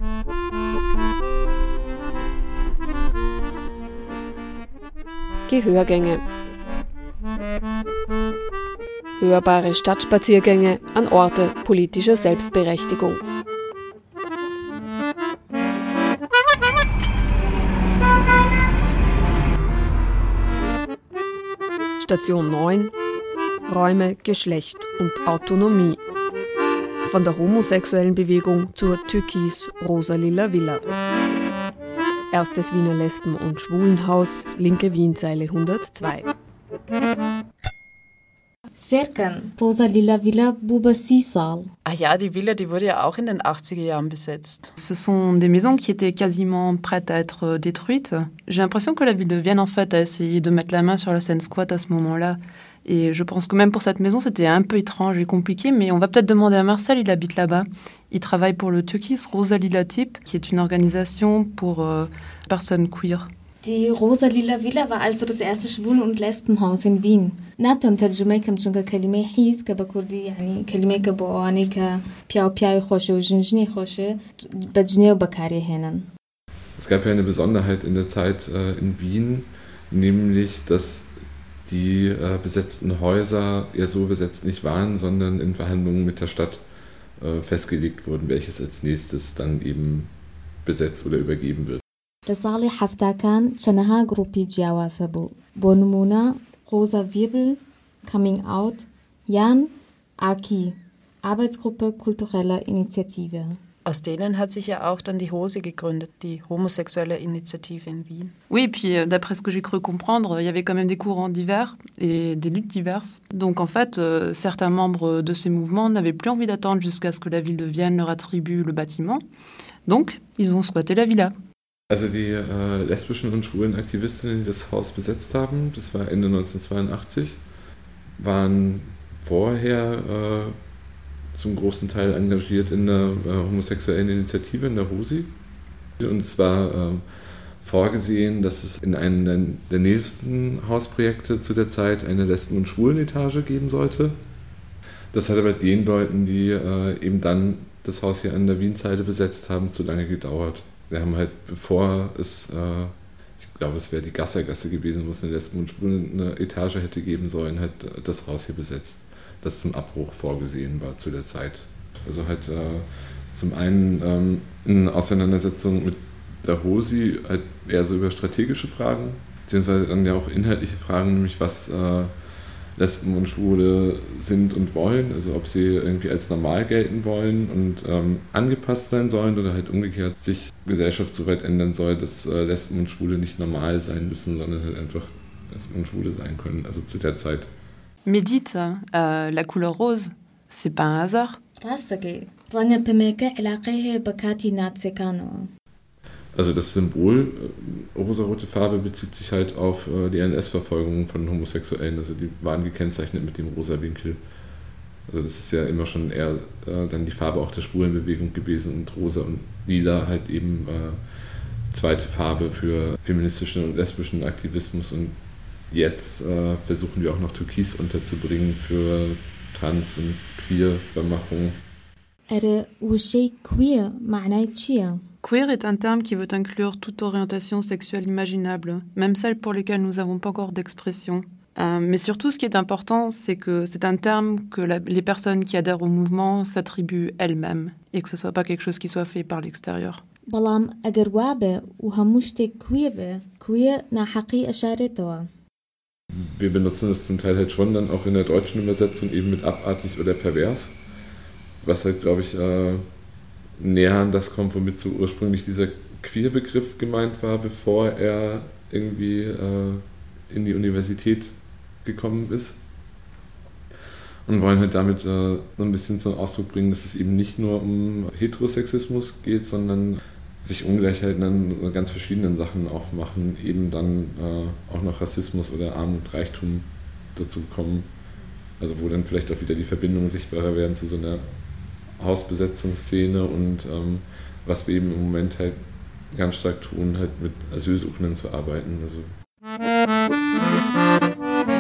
Gehörgänge. Hörbare Stadtspaziergänge an Orte politischer Selbstberechtigung. Station 9: Räume, Geschlecht und Autonomie. Von der homosexuellen Bewegung zur türkis-rosa-lila Villa. Erstes Wiener Lesben- und Schwulenhaus, linke Wienzeile 102. Serkan, Rosa-Lila Villa, Buba Sisal. Ah ja, die Villa, die wurde ja auch in den 80er Jahren besetzt. Ce sont des maisons qui étaient quasiment prêtes à être détruites. J'ai l'impression que la ville de Vienne, en fait, a essayé de mettre la main sur la scène squat à ce moment-là. Et je pense que même pour cette maison, c'était un peu étrange et compliqué, mais on va peut-être demander à Marcel, il habite là-bas. Il travaille pour le Türkis Rosa-Lila Typ, qui est une organisation pour personnes queer. Die Rosa-Lila Villa war also das erste Schwulen- und Lesbenhaus in Wien. ناتهم ترجمة كم شنك كلمة حيز كبكردي يعني كلمة كبواني كبياو بياو خوشة وجنجني خوشة بجني وبكاري هنن. Es gab ja eine Besonderheit in der Zeit in Wien, nämlich, dass die besetzten Häuser ja so besetzt nicht waren, sondern in Verhandlungen mit der Stadt festgelegt wurden, welches als nächstes dann eben besetzt oder übergeben wird. لصالح حفتا كان شنها جروبي جياواسة بونمونا روsa Wirbel, Coming Out, Jan, Aki, Arbeitsgruppe kulturelle Initiative. Aus denen hat sich ja auch dann die HOSI gegründet, die homosexuelle Initiative in Wien. Oui, et puis d'après ce que j'ai cru comprendre, il y avait quand même des courants divers et des luttes diverses. Donc en fait, certains membres de ces mouvements n'avaient plus envie d'attendre jusqu'à ce que la ville de Vienne leur attribue le bâtiment. Donc, ils ont squatté la villa. Also die lesbischen und schwulen Aktivistinnen, die das Haus besetzt haben, das war Ende 1982, waren vorher zum großen Teil engagiert in der homosexuellen Initiative, in der HOSI. Und es war vorgesehen, dass es in einem der nächsten Hausprojekte zu der Zeit eine Lesben- und Schwulenetage geben sollte. Das hat aber den Leuten, die eben dann das Haus hier an der Wienseite besetzt haben, zu lange gedauert. Wir haben halt, bevor es, ich glaube, es wäre die Gassergasse gewesen, wo es eine Lesben- und Schwulen Etage hätte geben sollen, halt das Haus hier besetzt, das zum Abbruch vorgesehen war zu der Zeit. Also halt zum einen in Auseinandersetzung mit der HOSI halt eher so über strategische Fragen, beziehungsweise dann ja auch inhaltliche Fragen, nämlich was Lesben und Schwule sind und wollen, also ob sie irgendwie als normal gelten wollen und angepasst sein sollen oder halt umgekehrt sich Gesellschaft so weit ändern soll, dass Lesben und Schwule nicht normal sein müssen, sondern halt einfach Lesben und Schwule sein können, also zu der Zeit. Mais dites, la couleur rose, c'est pas un hasard. راستك رنگ بميكا علاقه بكاتي ناتسيكانو. Also das Symbol, rosarote Farbe, bezieht sich halt auf die NS-Verfolgung von Homosexuellen. Also die waren gekennzeichnet mit dem rosa Winkel. Also das ist ja immer schon eher dann die Farbe auch der Schwulenbewegung gewesen und rosa und lila halt eben zweite Farbe für feministischen und lesbischen Aktivismus. Und jetzt versuchen wir auch noch Türkis unterzubringen für Trans- und Queer-Vermachung. queer معناه تشيا. Queer est un terme qui veut inclure toute orientation sexuelle imaginable, même celle pour lesquelles nous n'avons pas encore d'expression. Mais surtout, ce qui est important, c'est que c'est un terme que les personnes qui adhèrent au mouvement s'attribuent elles-mêmes et que ce ne soit pas quelque chose qui soit fait par l'extérieur. بلام اگر وابه و هموشته queer na حقي اشارتوا. Wir benutzen es zum Teil halt schon dann auch in der deutschen Übersetzung eben mit abartig oder pervers, was halt, glaube ich, näher an das kommt, womit so ursprünglich dieser Queer-Begriff gemeint war, bevor er irgendwie in die Universität gekommen ist. Und wollen halt damit so ein bisschen zum Ausdruck bringen, dass es eben nicht nur um Heterosexismus geht, sondern sich Ungleichheiten an ganz verschiedenen Sachen aufmachen, eben dann auch noch Rassismus oder Armut, Reichtum dazu kommen. Also wo dann vielleicht auch wieder die Verbindungen sichtbarer werden zu so einer Hausbesetzungsszene und was wir eben im Moment halt ganz stark tun, halt mit Asylsuchenden zu arbeiten. Also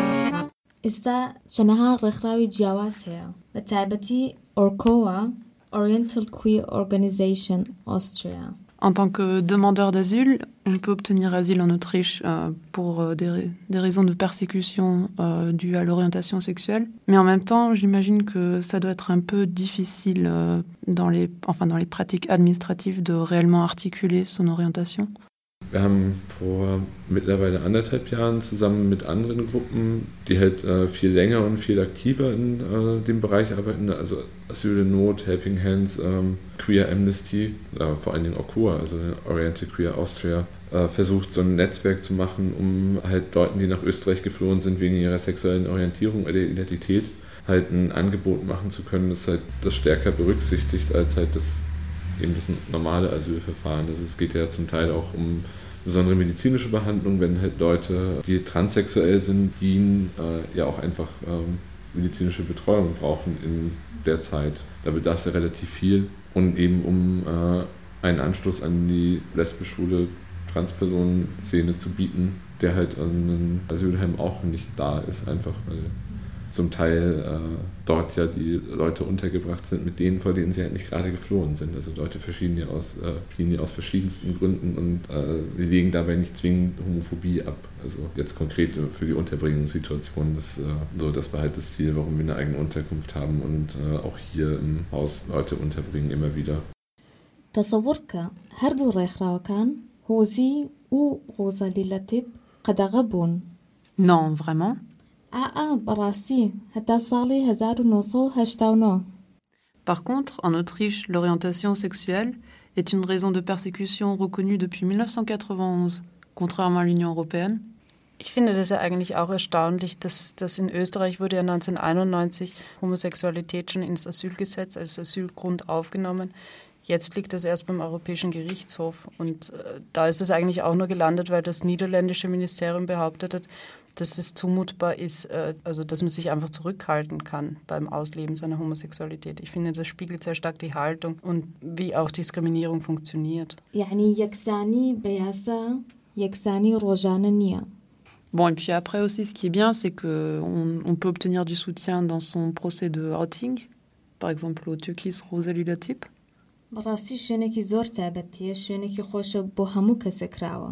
إستا شنها رخراوي جواز هي بتعبتي أوركوا Oriental Queer Organization, Austria. En tant que demandeur d'asile, on peut obtenir asile en Autriche pour des raisons de persécution dues à l'orientation sexuelle. Mais en même temps, j'imagine que ça doit être un peu difficile dans les pratiques administratives de réellement articuler son orientation. Wir haben vor mittlerweile 1,5 Jahren zusammen mit anderen Gruppen, die halt viel länger und viel aktiver in dem Bereich arbeiten, also Asyl in Not, Helping Hands, Queer Amnesty, vor allen Dingen auch QUA, also Oriental Queer Austria, versucht so ein Netzwerk zu machen, um halt Leuten, die nach Österreich geflohen sind wegen ihrer sexuellen Orientierung oder Identität, halt ein Angebot machen zu können, das halt das stärker berücksichtigt als halt das normale Asylverfahren. Also es geht ja zum Teil auch um besondere medizinische Behandlung, wenn halt Leute, die transsexuell sind, die ja auch einfach medizinische Betreuung brauchen in der Zeit. Da bedarf es ja relativ viel. Und eben um einen Anschluss an die lesbisch-schwule Transpersonen-Szene zu bieten, der halt an einem Asylheim auch nicht da ist, einfach weil zum Teil dort ja die Leute untergebracht sind, mit denen, vor denen sie halt nicht gerade geflohen sind. Also Leute fliehen ja aus verschiedensten Gründen und sie legen dabei nicht zwingend Homophobie ab. Also jetzt konkret für die Unterbringungssituation, das war halt das Ziel, warum wir eine eigene Unterkunft haben und auch hier im Haus Leute unterbringen immer wieder. تصورك هردو ريخراوكان هوزي و غوزا ليلاتيب قد غبون. Non, vraiment. براسي حتى صالي 1989. Par contre, en Autriche, l'orientation sexuelle est une raison de persécution reconnue depuis 1991, contrairement à l'Union européenne. Ich finde das ja eigentlich auch erstaunlich, dass in Österreich wurde ja 1991 Homosexualität schon ins Asylgesetz als Asylgrund aufgenommen. Jetzt liegt das erst beim Europäischen Gerichtshof und da ist es eigentlich auch nur gelandet, weil das niederländische Ministerium behauptet hat, dass es zumutbar ist, also dass man sich einfach zurückhalten kann beim Ausleben seiner Homosexualität. Ich finde, das spiegelt sehr stark die Haltung und wie auch Diskriminierung funktioniert. يعني يكساني بياسا يكساني روجانا نيا. Bon, et puis après aussi, ce qui est bien, c'est qu'on peut obtenir du soutien dans son procès de outing, par exemple au Türkis Rosalie type. براسي شونێکی زۆر تایبەتیە شوێنێکی خۆشە بۆ هەموو کەسێکراوە.